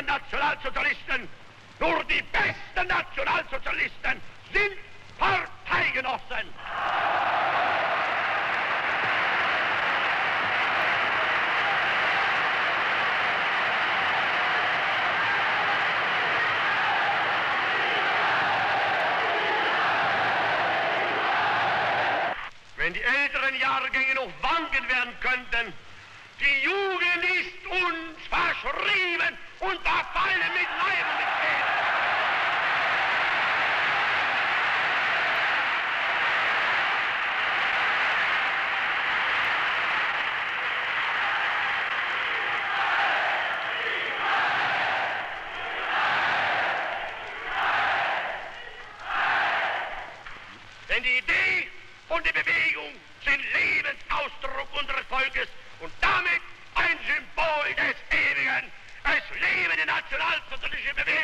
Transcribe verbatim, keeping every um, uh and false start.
Nationalsozialisten, nur die besten Nationalsozialisten sind Parteigenossen. Wenn die älteren Jahrgänge noch wanken werden könnten, die Jugend ist uns verschrieben und verfallen mit Leib und mit Seele. Denn die Idee und die Bewegung sind Lebensausdruck unseres Volkes und damit ein Symbol des Ewigen. Es lebe die nationalsozialistische Bewegung!